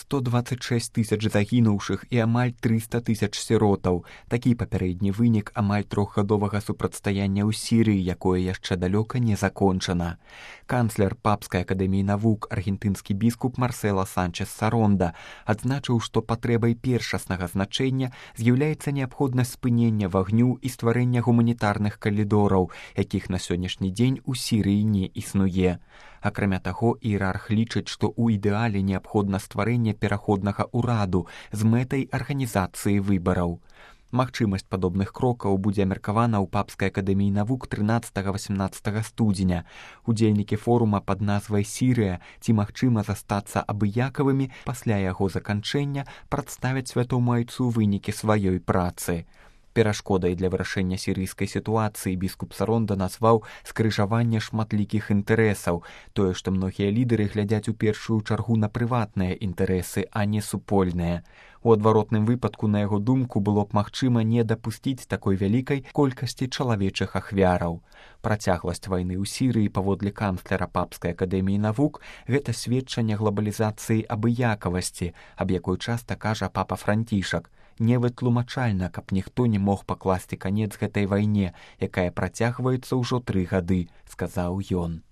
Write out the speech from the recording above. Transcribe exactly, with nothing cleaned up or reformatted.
сто дваццаць шэсць тысяч загінуўшых і амаль трыста тысяч сіротаў. Такі папярэдні вынік амаль трохгадовага супрацьстаяння ў Сірыі, якое яшчэ далёка не закончана. Канцлер Папскай акадэміі навук, аргентынскі біскуп Марсело Санчес Саронда, адзначыў, што патрэбай першаснага значэння з'яўляецца неабходнасць спынення вагню і стварэння гуманітарных калідораў, якіх на сённяшні дзень у Сірыі не існуе. Акрамя таго, іерарх лічыць, што ў ідэале неабходна стварэнне пераходнага ўраду з мэтай арганізацыі выбараў. Магчымасць падобных крокаў будзе абмеркавана ў Папскай акадэміі навук трынаццатага-васямнаццатага студзеня. Удзельнікі форума пад назвай «Сірыя. Ці магчыма застацца абыякавымі пасля яго заканчэння» прадставяць святому айцу вынікі сваёй працы. Перашкодай для вырашэння сірыйскай сітуацыі біскуп Саронда назваў скрыжаванне шматлікіх інтарэсаў, тое, што многія лідары глядзяць у першую чаргу на прыватныя інтарэсы, а не супольныя. У адваротным выпадку, на яго думку, было б магчыма не дапусціць такой вялікай колькасці чалавечых ахвяраў. Працягласць вайны ў Сірыі, паводле канцлера Папскай акадэміі навук, гэта сведчанне глобалізацыі абыякавасці, аб якой часта кажа папа Францішак. Невытлумачальна, каб ніхто не мог пакласці канец гэтай вайне, якая працягваецца ўжо тры гады, сказаў ён.